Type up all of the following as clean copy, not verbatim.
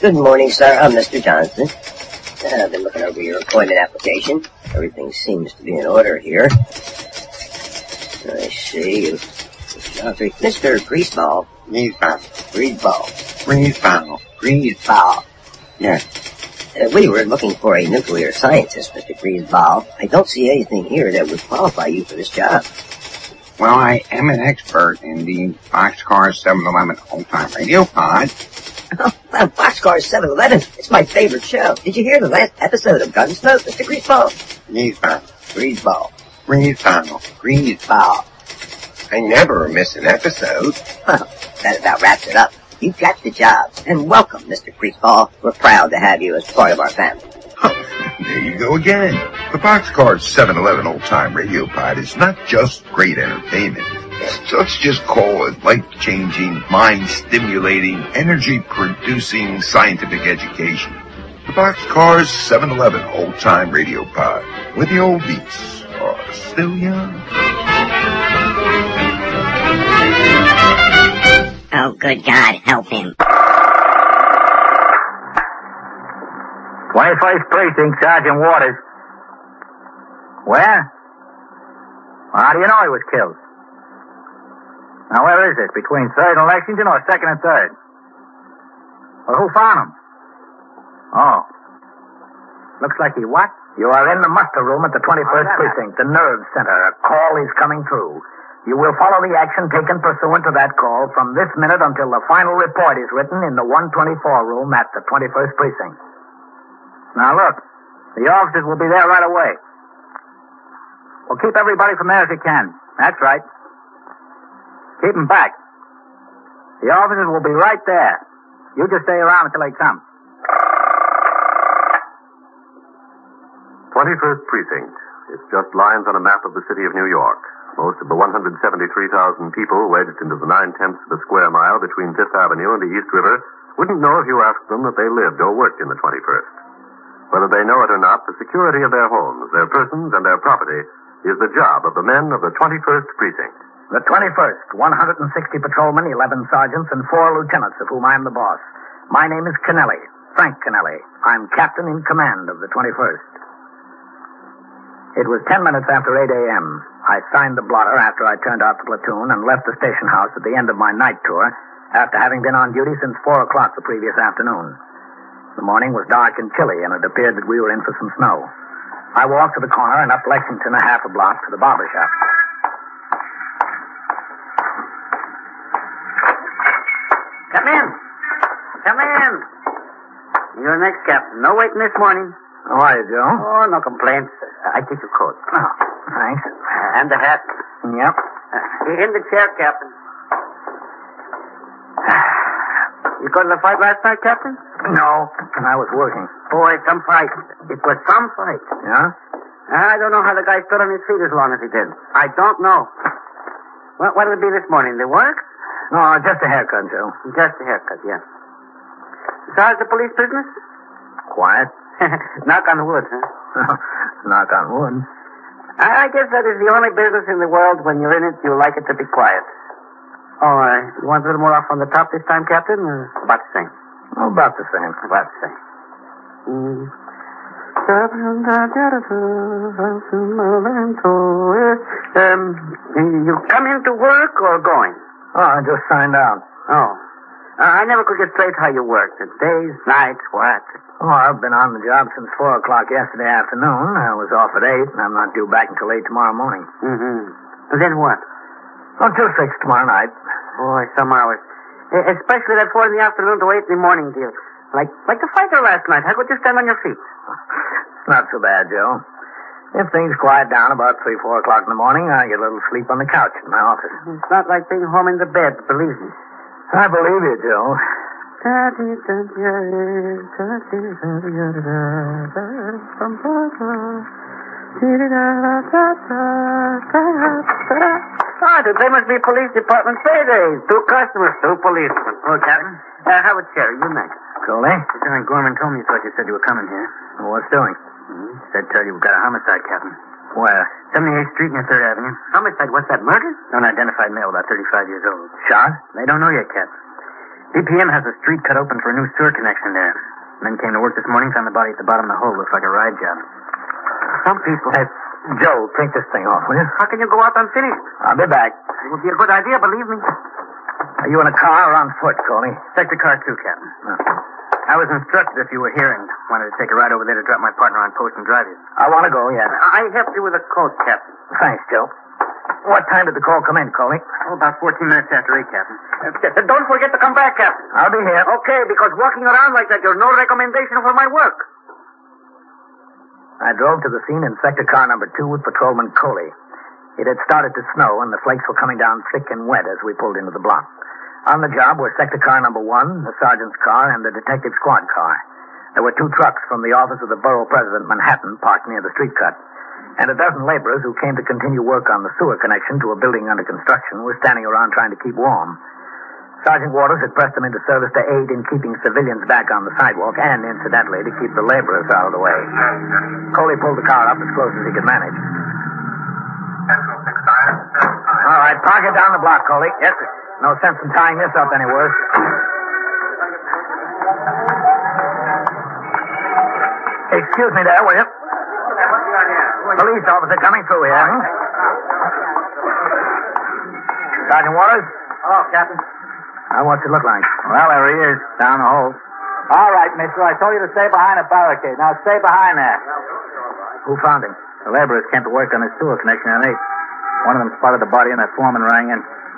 Good morning, sir. I'm Mr. Johnston. I've been looking over your employment application. Everything seems to be in order here. I see. Mr. Greaseball. Greaseball. Yes. We were looking for a nuclear scientist, Mr. Greaseball. I don't see anything here that would qualify you for this job. Well, I am an expert in the Boxcar 711 old-time radio pod. Oh, well, Boxcar 711. It's my favorite show. Did you hear the last episode of Gunsmoke, Mr. Greaseball? Greaseball. I never miss an episode. Well, that about wraps it up. You've got the job. And welcome, Mr. Greaseball. We're proud to have you as part of our family. There you go again. The Boxcar 711 old-time radio pod is not just great entertainment. Let's just call it life-changing, mind-stimulating, energy-producing scientific education. The Boxcar 711 old-time radio pod, where the oldies are still young. Oh, good God, help him. 21st Precinct, Sergeant Waters. Where? Well, how do you know he was killed? Now, where is this? Between 3rd and Lexington or 2nd and 3rd? Well, who found him? Oh. Looks like he what? You are in the muster room at the 21st Precinct, the nerve center. A call is coming through. You will follow the action taken pursuant to that call from this minute until the final report is written in the 124 room at the 21st Precinct. Now, look. The officers will be there right away. Well, keep everybody from there if you can. That's right. Keep them back. The officers will be right there. You just stay around until they come. 21st Precinct. It's just lines on a map of the city of New York. Most of the 173,000 people wedged into the 9/10 of a square mile between Fifth Avenue and the East River wouldn't know if you asked them that they lived or worked in the 21st. Whether they know it or not, the security of their homes, their persons, and their property is the job of the men of the 21st Precinct. The 21st, 160 patrolmen, 11 sergeants, and 4 lieutenants, of whom I am the boss. My name is Kennelly, Frank Kennelly. I'm captain in command of the 21st. It was 10 minutes after 8 a.m. I signed the blotter after I turned out the platoon and left the station house at the end of my night tour after having been on duty since 4 o'clock the previous afternoon. The morning was dark and chilly, and it appeared that we were in for some snow. I walked to the corner and up Lexington a half a block to the barber shop. Come in. Come in. You're next, Captain. No waiting this morning. How are you, Joe? Oh, no complaints. I take your coat. Oh, thanks. And the hat. Yep. In the chair, Captain. You go to the fight last night, Captain? No, I was working. Boy, some fight. It was some fight. Yeah? I don't know how the guy stood on his feet as long as he did. I don't know. What'll it be this morning? The work? No, just a haircut, Joe. Just a haircut, yeah. So how's the police business? Quiet. Knock on wood, huh? Knock on wood. I guess that is the only business in the world when you're in it, you like it to be quiet. Oh, you want a little more off on the top this time, Captain? Or about the same? Oh, about the same. About the same. You come into work or going? Oh, I just signed out. Oh. I never could get straight how you work. Days, nights, what? Oh, I've been on the job since 4 o'clock yesterday afternoon. I was off at 8, and I'm not due back until 8 tomorrow morning. Mm-hmm. And then what? Oh, till 6 tomorrow night. Boy, some hours. Especially that 4 in the afternoon to 8 in the morning deal. Like the fighter last night. How could you stand on your feet? It's not so bad, Joe. If things quiet down about 3, 4 o'clock in the morning, I get a little sleep on the couch in my office. It's not like being home in the bed, believe me. I believe you, Joe. They must be police department paydays. 2 customers, 2 policemen. Oh, Captain. Have a chair. You next. Coley? Lieutenant Gorman told me you thought you said you were coming here. Well, what's doing? Said tell you we've got a homicide, Captain. Where? 78th Street near 3rd Avenue. Homicide? What's that, murder? Unidentified male, about 35 years old. Shot? They don't know yet, Captain. BPM has a street cut open for a new sewer connection there. Men came to work this morning, found the body at the bottom of the hole. Looks like a ride job. Some people... Hey, Joe, take this thing off, will you? How can you go out unfinished? I'll be back. It would be a good idea, believe me. Are you in a car or on foot, Coley? Sector car 2, Captain. I was instructed if you were here and wanted to take a ride over there to drop my partner on post and drive you. I want to go, yes. I helped you with a coat, Captain. Thanks, Joe. What time did the call come in, Coley? Oh, about 14 minutes after 8, Captain. Don't forget to come back, Captain. I'll be here. Okay, because walking around like that, you're no recommendation for my work. I drove to the scene in sector car number 2 with Patrolman Coley. It had started to snow, and the flakes were coming down thick and wet as we pulled into the block. On the job were sector car number 1, the sergeant's car, and the detective squad car. There were 2 trucks from the office of the borough president, Manhattan, parked near the street cut. And a dozen laborers who came to continue work on the sewer connection to a building under construction were standing around trying to keep warm. Sergeant Waters had pressed them into service to aid in keeping civilians back on the sidewalk and, incidentally, to keep the laborers out of the way. Coley pulled the car up as close as he could manage. All right, park it down the block, Coley. Yes, sir. No sense in tying this up any worse. Excuse me there, will you? Police officer coming through here. Sergeant Waters? Oh, Captain. What's it look like? Well, there he is, down the hole. All right, mister. I told you to stay behind a barricade. Now stay behind that. Who found him? The laborers came to work on his sewer connection at 8. One of them spotted the body and that foreman rang in.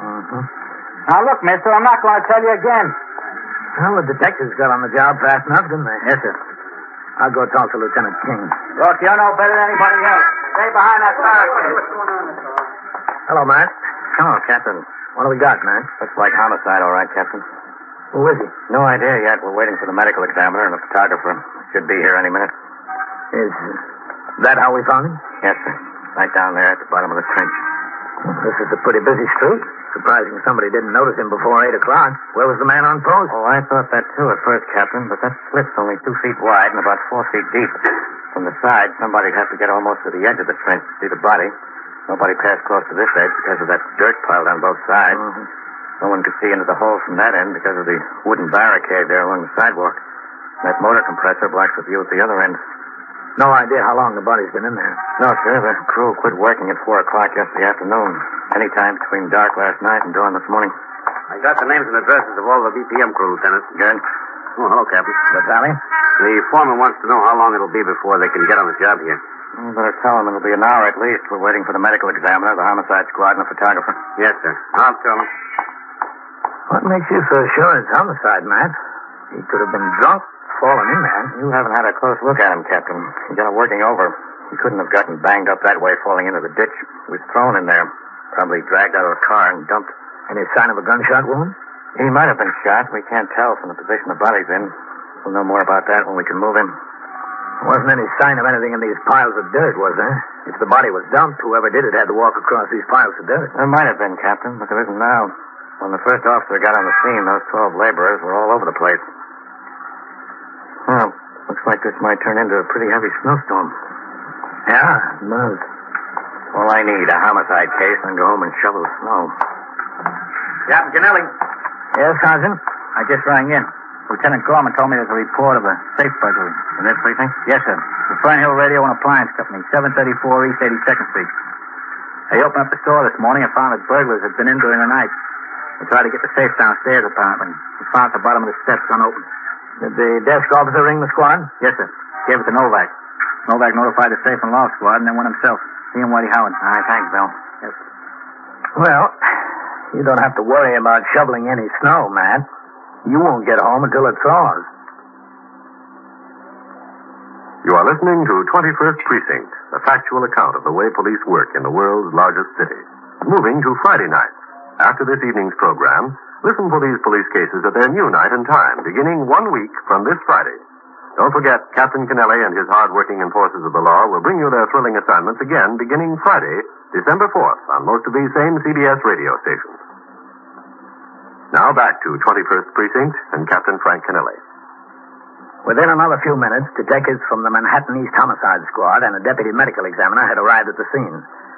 Now look, mister, I'm not going to tell you again. Well, the detectives got on the job fast enough, didn't they? Yes, sir. I'll go talk to Lieutenant King. Look, you're no better than anybody else. Stay behind that barricade. Hello, Matt. Hello, Captain. What do we got, Matt? Looks like homicide, all right, Captain. Who is he? No idea yet. We're waiting for the medical examiner and the photographer. Should be here any minute. Is that how we found him? Yes, sir. Right down there at the bottom of the trench. This is a pretty busy street. Surprising somebody didn't notice him before 8 o'clock. Where was the man on post? Oh, I thought that too at first, Captain, but that slip's only 2 feet wide and about 4 feet deep. From the side, somebody'd have to get almost to the edge of the trench to see the body. Nobody passed close to this edge because of that dirt piled on both sides. No one could see into the hole from that end because of the wooden barricade there along the sidewalk. That motor compressor blocks the view at the other end. No idea how long the body's been in there. No, sir. The crew quit working at 4 o'clock yesterday afternoon. Any time between dark last night and dawn this morning. I got the names and addresses of all the BPM crew, Lieutenant. Good. Oh, hello, Captain. The tally? The foreman wants to know how long it'll be before they can get on the job here. You better tell him it'll be an hour at least. We're waiting for the medical examiner, the homicide squad, and the photographer. Yes, sir. I'll tell him. What makes you so sure it's homicide, Matt? He could have been drunk, fallen in there. You haven't had a close look at him, Captain. He got it working over. He couldn't have gotten banged up that way falling into the ditch. He was thrown in there. Probably dragged out of the car and dumped. Any sign of a gunshot wound? He might have been shot. We can't tell from the position the body's in. We'll know more about that when we can move him. There wasn't any sign of anything in these piles of dirt, was there? If the body was dumped, whoever did it had to walk across these piles of dirt. There might have been, Captain, but there isn't now. When the first officer got on the scene, those 12 laborers were all over the place. Well, looks like this might turn into a pretty heavy snowstorm. Yeah, it does. All I need, a homicide case, and go home and shovel the snow. Captain Kennelly. Yes, Sergeant? I just rang in. Lieutenant Gorman told me there's a report of a safe burglary. In this precinct? Yes, sir. The Fernhill Radio and Appliance Company, 734 East 82nd Street. They opened up the store this morning and found that burglars had been in during the night. They tried to get the safe downstairs, apparently. They found at the bottom of the steps unopened. Did the desk officer ring the squad? Yes, sir. Gave it to Novak. Novak notified the safe and law squad and then went himself. He and Whitey Howard. All right, thanks, Bill. Yes, sir. Well, you don't have to worry about shoveling any snow, Matt. You won't get home until it thaws. You are listening to 21st Precinct, a factual account of the way police work in the world's largest city. Moving to Friday night. After this evening's program, listen for these police cases at their new night and time, beginning 1 week from this Friday. Don't forget, Captain Kennelly and his hard-working enforcers of the law will bring you their thrilling assignments again beginning Friday, December 4th, on most of these same CBS radio stations. Now back to 21st Precinct and Captain Frank Kennelly. Within another few minutes, detectives from the Manhattan East Homicide Squad and a deputy medical examiner had arrived at the scene.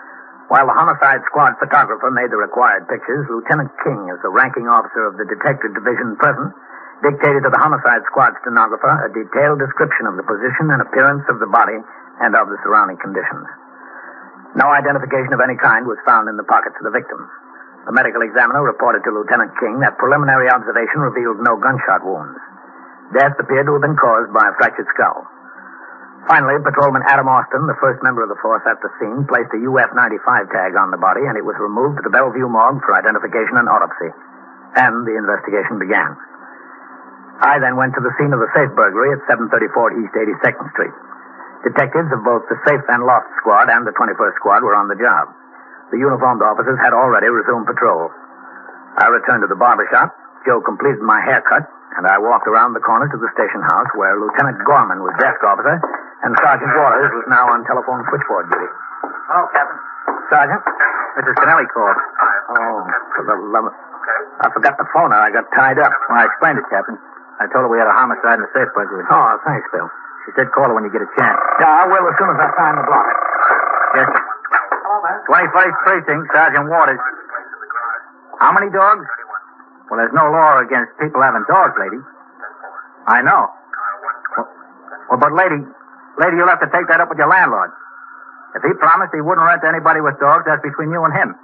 While the homicide squad photographer made the required pictures, Lieutenant King, as the ranking officer of the detective division present, dictated to the homicide squad stenographer a detailed description of the position and appearance of the body and of the surrounding conditions. No identification of any kind was found in the pockets of the victim. The medical examiner reported to Lieutenant King that preliminary observation revealed no gunshot wounds. Death appeared to have been caused by a fractured skull. Finally, Patrolman Adam Austin, the first member of the force at the scene, placed a UF-95 tag on the body, and it was removed to the Bellevue morgue for identification and autopsy. And the investigation began. I then went to the scene of the safe burglary at 734 East 82nd Street. Detectives of both the safe and loft squad and the 21st squad were on the job. The uniformed officers had already resumed patrol. I returned to the barber shop. Joe completed my haircut, and I walked around the corner to the station house where Lieutenant Gorman was desk officer and Sergeant Waters was now on telephone switchboard duty. Hello, Captain. Sergeant? Mrs. Spinelli called. Oh, for the love of... I forgot the phone. I got tied up. Well, I explained it, Captain. I told her we had a homicide and a safe burglary. Oh, thanks, Bill. She said call her when you get a chance. Yeah, I will as soon as I find the block. Yes, sir. Hello, man. 21st Precinct, Sergeant Waters. How many dogs? Well, there's no law against people having dogs, lady. I know. Well, but lady, you'll have to take that up with your landlord. If he promised he wouldn't rent to anybody with dogs, that's between you and him.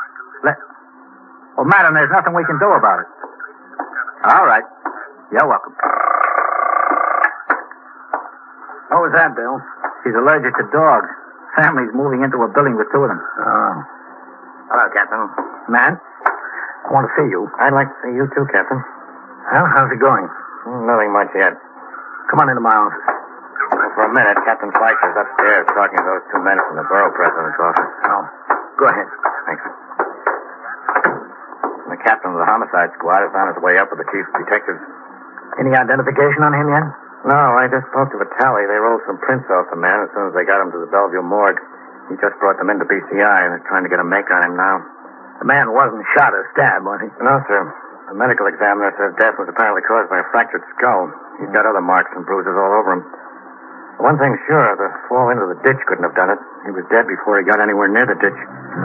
Well, madam, there's nothing we can do about it. All right. You're welcome. What was that, Bill? She's allergic to dogs. Family's moving into a building with two of them. Oh. Hello, Captain. Man, I want to see you. I'd like to see you too, Captain. Well, how's it going? Nothing much yet. Come on into my office. For a minute, Captain Fleischer's upstairs talking to those two men from the borough president's office. Oh, go ahead. Thanks. The captain of the homicide squad is on his way up with the chief of detectives. Any identification on him yet? No, I just spoke to Vitale. They rolled some prints off the man as soon as they got him to the Bellevue morgue. He just brought them into BCI, and they're trying to get a make on him now. The man wasn't shot or stabbed, was he? No, sir. The medical examiner says death was apparently caused by a fractured skull. He's got other marks and bruises all over him. One thing's sure, the fall into the ditch couldn't have done it. He was dead before he got anywhere near the ditch.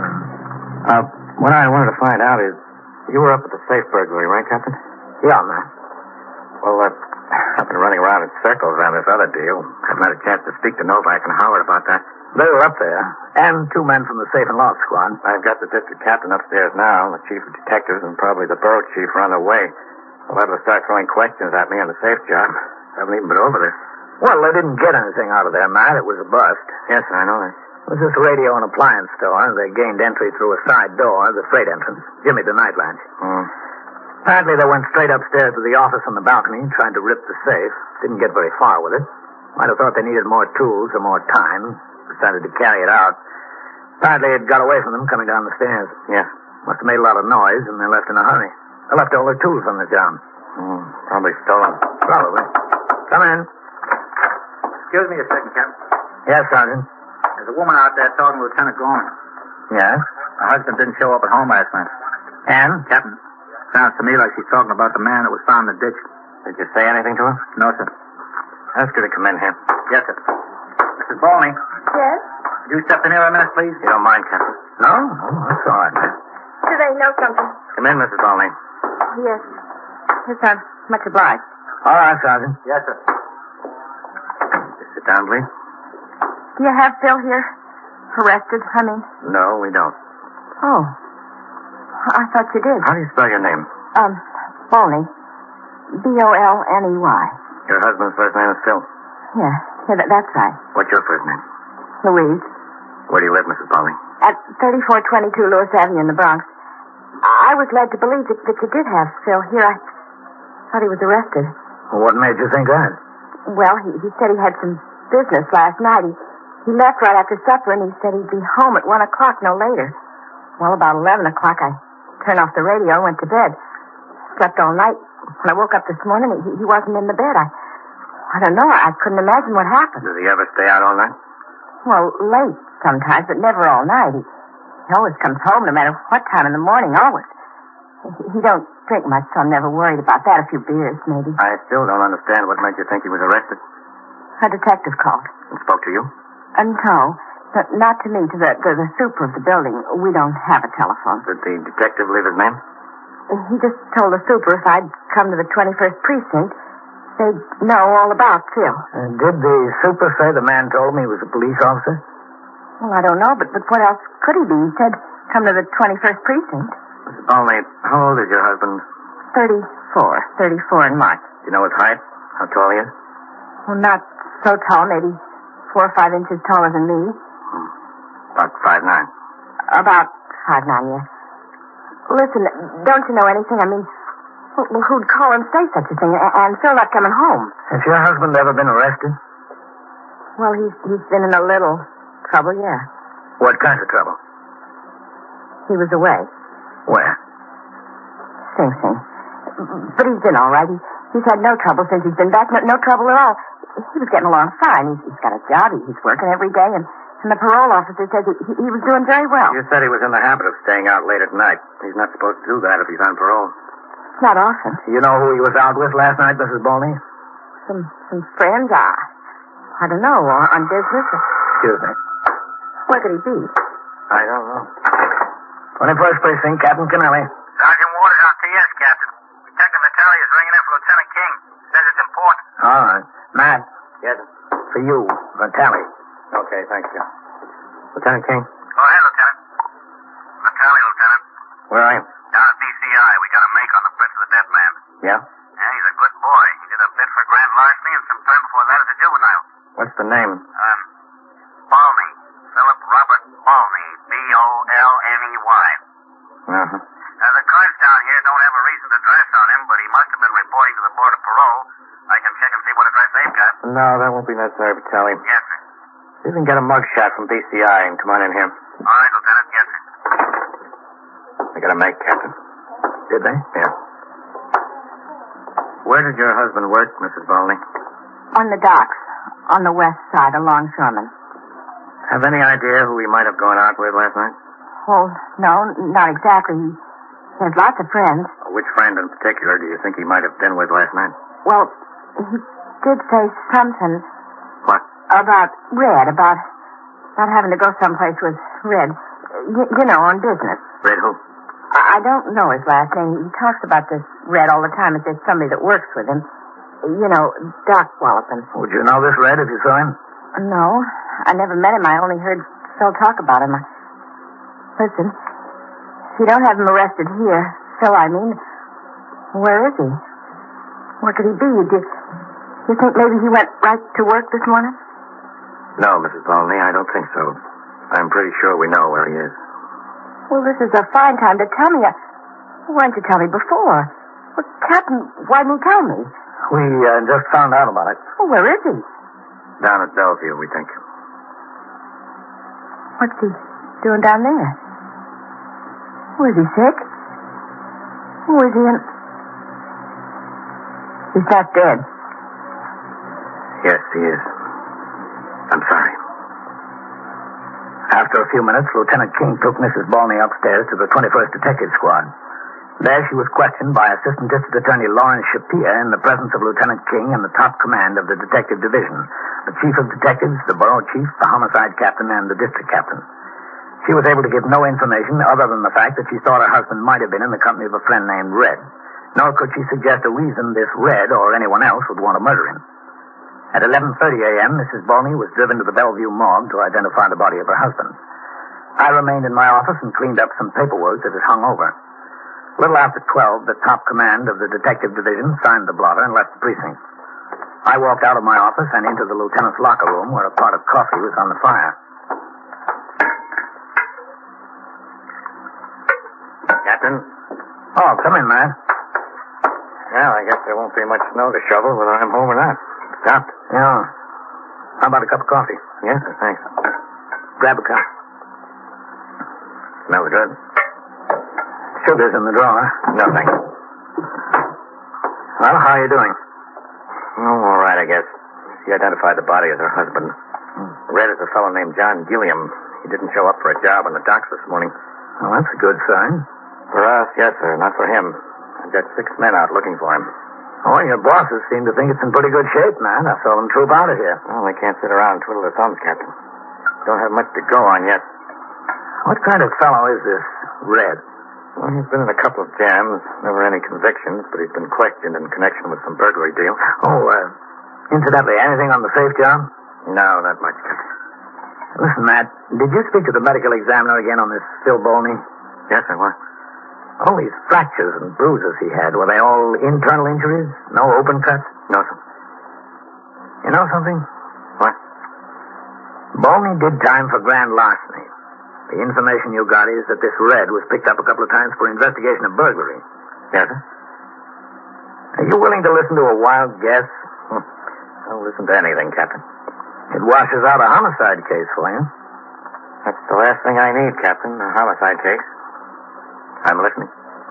What I wanted to find out is, you were up at the safe burglary, right, Captain? Yeah, man. Well, I've been running around in circles around this other deal. Haven't had a chance to speak to Novak and Howard about that. They were up there, and two men from the safe and loft squad. I've got the district captain upstairs now, the chief of detectives, and probably the borough chief are on their way. They'll have to start throwing questions at me on the safe job. Haven't even been over this. Well, they didn't get anything out of there, Matt. It was a bust. Yes, I know that. It was this radio and appliance store. They gained entry through a side door, the freight entrance. Jimmy, the night latch. Apparently, they went straight upstairs to the office on the balcony and tried to rip the safe. Didn't get very far with it. Might have thought they needed more tools or more time. Decided to carry it out. Apparently, it got away from them coming down the stairs. Yeah. Must have made a lot of noise, and they left in a hurry. They left all their tools on the job. Probably stolen. Probably. Come in. Excuse me a second, Captain. Yes, Sergeant. There's a woman out there talking to Lieutenant Gorman. Yes? Her husband didn't show up at home last night. And? Captain, sounds to me like she's talking about the man that was found in the ditch. Did you say anything to her? No, sir. Ask her to come in here. Yes, sir. Mrs. Balney. Yes? Could you step in here a minute, please? You don't mind, Captain? No? Oh, that's all right, man. Do they know something? Come in, Mrs. Balney. Yes. Yes, I'm much obliged. All right, Sergeant. Yes, sir. Just sit down, please. Do you have Phil here? Arrested, I mean? No, we don't. Oh. I thought you did. How do you spell your name? Bolney. B-O-L-N-E-Y. Your husband's first name is Phil. Yeah, that's right. What's your first name? Louise. Where do you live, Mrs. Balney? At 3422 Lewis Avenue in the Bronx. I was led to believe that you did have Phil here. I thought he was arrested. Well, what made you think that? Well, he said he had some business last night. He left right after supper, and he said he'd be home at 1 o'clock, no later. Well, about 11 o'clock, I turned off the radio and went to bed. Slept all night. When I woke up this morning, he wasn't in the bed. I don't know. I couldn't imagine what happened. Does he ever stay out all night? Well, late sometimes, but never all night. He always comes home no matter what time in the morning, always. He don't drink much, so I'm never worried about that. A few beers, maybe. I still don't understand what made you think he was arrested. A detective called. And spoke to you? No. But not to me, to the super of the building. We don't have a telephone. Did the detective leave his name? He just told the super if I'd come to the 21st precinct, they'd know all about Phil. Did the super say the man told him he was a police officer? Well, I don't know, but what else could he be? He said, come to the 21st precinct. Mrs. Balney, how old is your husband? 34 in March. Do you know his height? How tall he is? Well, not so tall, maybe 4 or 5 inches taller than me. About 5'9". About 5'9", yes. Listen, don't you know anything? I mean, who'd call and say such a thing? And Phil not coming home. Has your husband ever been arrested? Well, he's been in a little trouble, yeah. What kind of trouble? He was away. Where? Sing Sing. But he's been all right. He's had no trouble since he's been back. No trouble at all. He was getting along fine. He's got a job. He's working every day, and the parole officer says he was doing very well. You said he was in the habit of staying out late at night. He's not supposed to do that if he's on parole. It's not often. You know who he was out with last night, Mrs. Balney? Some friends. I don't know. On business. Excuse me. Where could he be? I don't know. 21st Precinct, Captain Kennelly. Sergeant Waters on TS, Captain. Detective Vitale is ringing in for Lieutenant King. Says it's important. All right. Matt. Yes. For you, Vitale. Okay, thank you. Lieutenant King. Go ahead, Lieutenant. Vitale, Lieutenant. Where are you? Down at DCI. We got a make on the Prince of the Dead Man. Yeah? Yeah, he's a good boy. He did a bit for grand larceny and some time before that as a juvenile. What's the name? Balney. Philip Robert Balney. B-O-L-N-E-Y. Uh-huh. The cards down here don't have a recent address on him, but he must have been reporting to the Board of Parole. I can check and see what address they've got. No, that won't be necessary, Vitale. Yes, sir. See if we can get a mug shot from DCI and come on in here. All right, Lieutenant. Yes, sir. They got a make, Captain. Did they? Yeah. Where did your husband work, Mrs. Balney? On the docks. On the west side, along Sherman. Have any idea who he might have gone out with last night? Oh, no, not exactly. He has lots of friends. Which friend in particular do you think he might have been with last night? Well, he did say something. What? About Red, about not having to go someplace with Red. You know, on business. Red who? I don't know his last name. He talks about this Red all the time as there's somebody that works with him. You know, Doc Wallopin. Would you know this Red if you saw him? No, I never met him. I only heard Phil talk about him. Listen, if you don't have him arrested here, Phil, I mean, where is he? Where could he be? Do you think maybe he went right to work this morning? No, Mrs. Balney, I don't think so. I'm pretty sure we know where he is. Well, this is a fine time to tell me. Why didn't you tell me before? Well, Captain, why didn't you tell me? We just found out about it. Well, where is he? Down at Bellevue, we think. What's he doing down there? Was he sick? Was he in... He's not dead. Yes, he is. I'm sorry. After a few minutes, Lieutenant King took Mrs. Balney upstairs to the 21st Detective Squad. There she was questioned by Assistant District Attorney Lawrence Shapir in the presence of Lieutenant King and the top command of the Detective Division, the Chief of Detectives, the Borough Chief, the Homicide Captain, and the District Captain. She was able to give no information other than the fact that she thought her husband might have been in the company of a friend named Red. Nor could she suggest a reason this Red or anyone else would want to murder him. At 11:30 a.m., Mrs. Balney was driven to the Bellevue morgue to identify the body of her husband. I remained in my office and cleaned up some paperwork that had hung over. A little after 12, the top command of the Detective Division signed the blotter and left the precinct. I walked out of my office and into the lieutenant's locker room where a pot of coffee was on the fire. Captain? Oh, come in, man. Well, I guess there won't be much snow to shovel whether I'm home or not. Stopped? Yeah. How about a cup of coffee? Yes, thanks. Grab a cup. Smells good. Sugar's in the drawer. No, thanks. Well, how are you doing? Oh, all right, I guess. She identified the body as her husband. Red is a fellow named John Gilliam. He didn't show up for a job on the docks this morning. Well, that's a good sign. For us, yes, sir. Not for him. I've got 6 men out looking for him. Oh, your bosses seem to think it's in pretty good shape, man. I saw them troop out of here. Well, they can't sit around and twiddle their thumbs, Captain. don't have much to go on yet. What kind of fellow is this Red? Well, he's been in a couple of jams, never any convictions, but he's been questioned in connection with some burglary deal. Incidentally, anything on the safe job? No, not much. Listen, Matt, did you speak to the medical examiner again on this Phil Bolney? Yes, I was. All these fractures and bruises he had, were they all internal injuries? No open cuts? No, sir. You know something? What? Bolney did time for grand larceny. The information you got is that this Red was picked up a couple of times for investigation of burglary. Yes, sir. Are you willing to listen to a wild guess? I'll listen to anything, Captain. It washes out a homicide case for you. That's the last thing I need, Captain, a homicide case. I'm listening.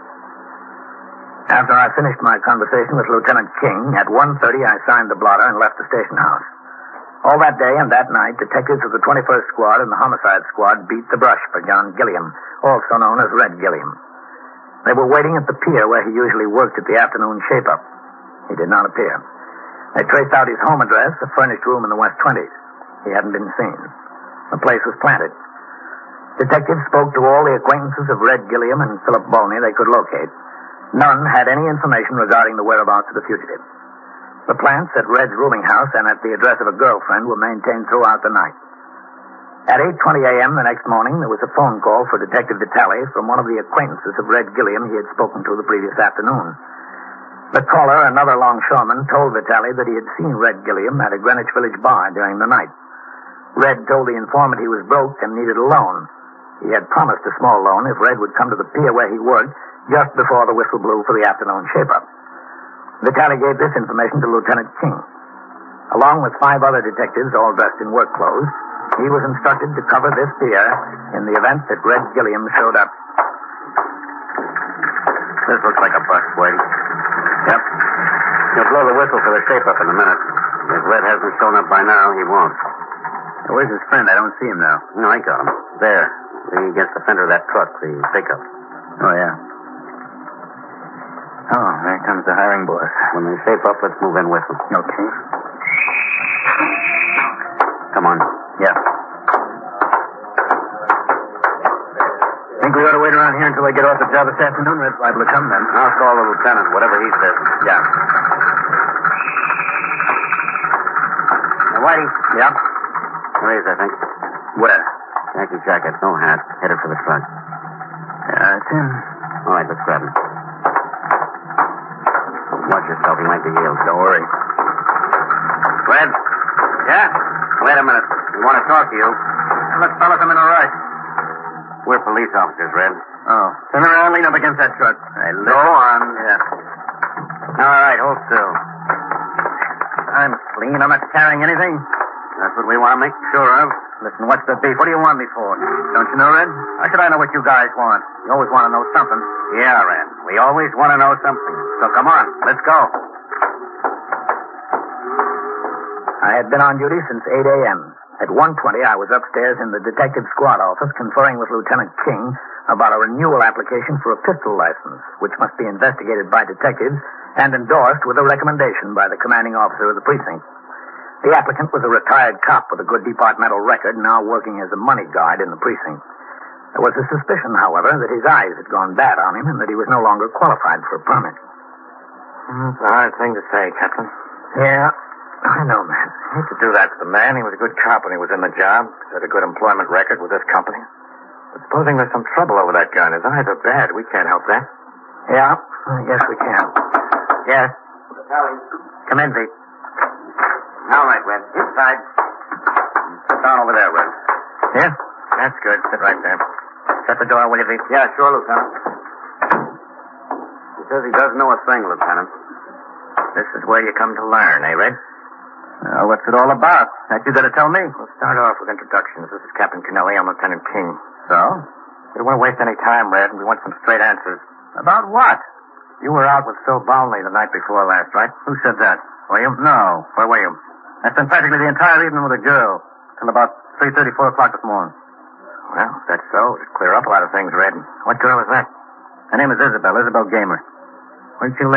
After I finished my conversation with Lieutenant King, at 1:30 I signed the blotter and left the station house. All that day and that night, detectives of the 21st Squad and the Homicide Squad beat the brush for John Gilliam, also known as Red Gilliam. They were waiting at the pier where he usually worked at the afternoon shape-up. He did not appear. They traced out his home address, a furnished room in the West 20s. He hadn't been seen. The place was planted. Detectives spoke to all the acquaintances of Red Gilliam and Philip Bolney they could locate. None had any information regarding the whereabouts of the fugitive. The plants at Red's rooming house and at the address of a girlfriend were maintained throughout the night. At 8:20 a.m. the next morning, there was a phone call for Detective Vitale from one of the acquaintances of Red Gilliam he had spoken to the previous afternoon. The caller, another longshoreman, told Vitale that he had seen Red Gilliam at a Greenwich Village bar during the night. Red told the informant he was broke and needed a loan. He had promised a small loan if Red would come to the pier where he worked just before the whistle blew for the afternoon shape-up. Vitale gave this information to Lieutenant King. Along with 5 other detectives, all dressed in work clothes, he was instructed to cover this pier in the event that Red Gilliam showed up. This looks like a bust, Wade. Yep. He'll blow the whistle for the shape-up in a minute. If Red hasn't shown up by now, he won't. Where's his friend? I don't see him now. No, I got him. There. Leaning against the fender of that truck, the pickup. Oh, yeah. Oh, there comes the hiring boss. When they shape up, let's move in with them. Okay. Come on. Yeah. Think we ought to wait around here until they get off the job this afternoon? Red's liable to come then. I'll call the lieutenant, whatever he says. Yeah. Now, Whitey. Yeah? There he is, I think. Where? Khaki jacket, no hat, headed for the truck. Yeah, it's him. All right, let's grab him. Watch yourself, he might be healed. Don't worry. Red? Yeah? Wait a minute. We want to talk to you. Look, fellas, I'm in a rush. We're police officers, Red. Oh. Turn around, lean up against that truck. Go on. Yeah. All right, hold still. I'm clean. I'm not carrying anything. That's what we want to make sure of. Listen, what's the beef? What do you want me for? Don't you know, Red? How should I know what you guys want? You always want to know something. Yeah, Red. We always want to know something. So come on, let's go. I had been on duty since 8 a.m. At 1:20, I was upstairs in the detective squad office conferring with Lieutenant King about a renewal application for a pistol license, which must be investigated by detectives and endorsed with a recommendation by the commanding officer of the precinct. The applicant was a retired cop with a good departmental record, now working as a money guard in the precinct. There was a suspicion, however, that his eyes had gone bad on him and that he was no longer qualified for a permit. That's a hard thing to say, Captain. Yeah, I know, man. I hate to do that to the man. He was a good cop when he was in the job. He had a good employment record with this company. But supposing there's some trouble over that gun, his eyes are bad. We can't help that. Yeah, I guess we can. Yes. Come in, Pete. All right, Red. Inside. Sit down over there, Red. Yeah? That's good. Sit right there. Shut the door, will you, Pete? Yeah, sure, Lieutenant. He says he doesn't know a thing, Lieutenant. This is where you come to learn, eh, Red? What's it all about? That you gotta tell me. We'll start off with introductions. This is Captain Kennelly. I'm Lieutenant King. So? We don't want to waste any time, Red. We want some straight answers. About what? You were out with Phil Bolney the night before last, right? Who said that? Were you? No. Where were you? I spent practically the entire evening with a girl. Till about 3:30, 4 o'clock this morning. Well, if that's so, it'd clear up a lot of things, Red. What girl is that? Her name is Isabel Gamer. Where'd she live?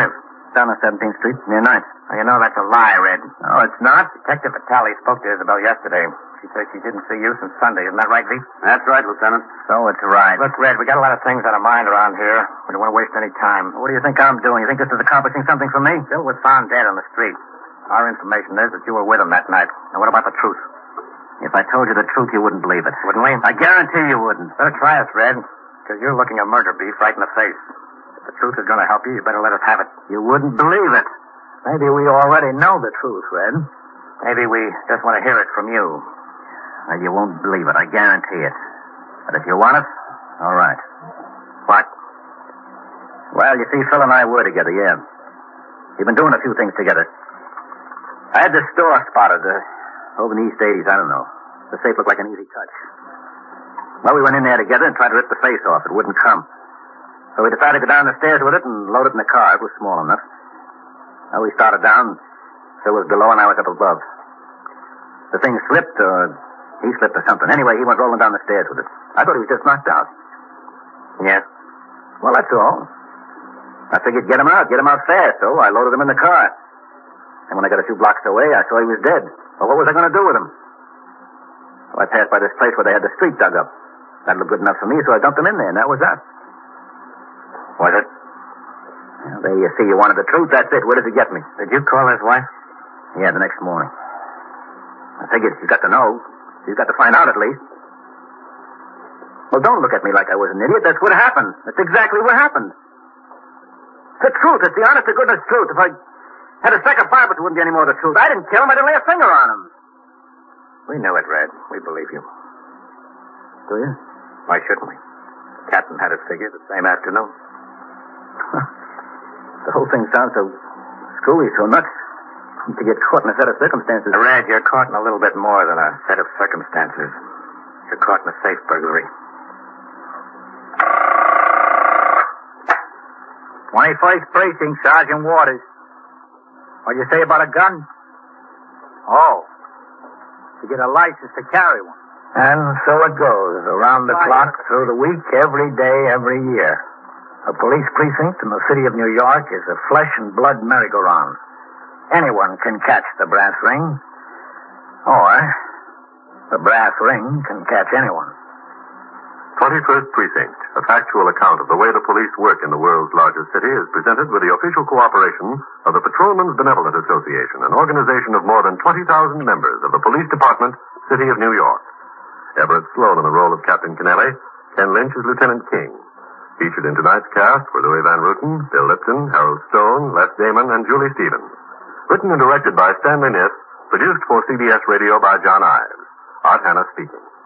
Down on 17th Street, near 9th. Well, you know that's a lie, Red. No, it's not. Detective Vitale spoke to Isabel yesterday. She said she didn't see you since Sunday. Isn't that right, Lee? That's right, Lieutenant. So it's right. Look, Red, we got a lot of things on our mind around here. We don't want to waste any time. What do you think I'm doing? You think this is accomplishing something for me? Bill was found dead on the street. Our information is that you were with him that night. Now, what about the truth? If I told you the truth, you wouldn't believe it. Wouldn't we? I guarantee you wouldn't. Better try us, Red, because you're looking a murder beef right in the face. If the truth is going to help you, you better let us have it. You wouldn't believe it. Maybe we already know the truth, Red. Maybe we just want to hear it from you. Well, you won't believe it, I guarantee it. But if you want it, all right. What? Well, you see, Phil and I were together, yeah. We've been doing a few things together. I had this store spotted over in the East 80s, I don't know. The safe looked like an easy touch. Well, we went in there together and tried to rip the face off. It wouldn't come. So we decided to go down the stairs with it and load it in the car. It was small enough. Well, we started down. Phil was below and I was up above. The thing slipped, or he slipped or something. Anyway, he went rolling down the stairs with it. I thought he was just knocked out. Yeah? Well, that's all. I figured get him out fast, so I loaded him in the car. And when I got a few blocks away, I saw he was dead. Well, what was I going to do with him? So I passed by this place where they had the street dug up. That looked good enough for me, so I dumped him in there, and that was that. Was it? Well, there you see, you wanted the truth, that's it. Where does it get me? Did you call his wife? Yeah, the next morning. I figured she's got to know. She's got to find out at least. Well, don't look at me like I was an idiot. That's what happened. That's exactly what happened. It's the truth. It's the honest to goodness truth. If I had a second part, it wouldn't be any more the truth. I didn't kill him. I didn't lay a finger on him. We knew it, Red. We believe you. Do you? Why shouldn't we? The captain had it figured the same afternoon. The whole thing sounds so screwy, so nuts. To get caught in a set of circumstances. Red, you're caught in a little bit more than a set of circumstances. You're caught in a safe burglary. 21st Precinct, Sergeant Waters. What'd you say about a gun? Oh. To get a license to carry one. And so it goes, around the clock, through the week, every day, every year. A police precinct in the city of New York is a flesh and blood merry-go-round. Anyone can catch the brass ring, or the brass ring can catch anyone. 21st Precinct, a factual account of the way the police work in the world's largest city, is presented with the official cooperation of the Patrolmen's Benevolent Association, an organization of more than 20,000 members of the Police Department, City of New York. Everett Sloan in the role of Captain Kennelly, Ken Lynch as Lieutenant King. Featured in tonight's cast were Louis Van Ruten, Bill Lipton, Harold Stone, Les Damon, and Julie Stevens. Written and directed by Stanley Niss, produced for CBS Radio by John Ives. Art Hanna speaking.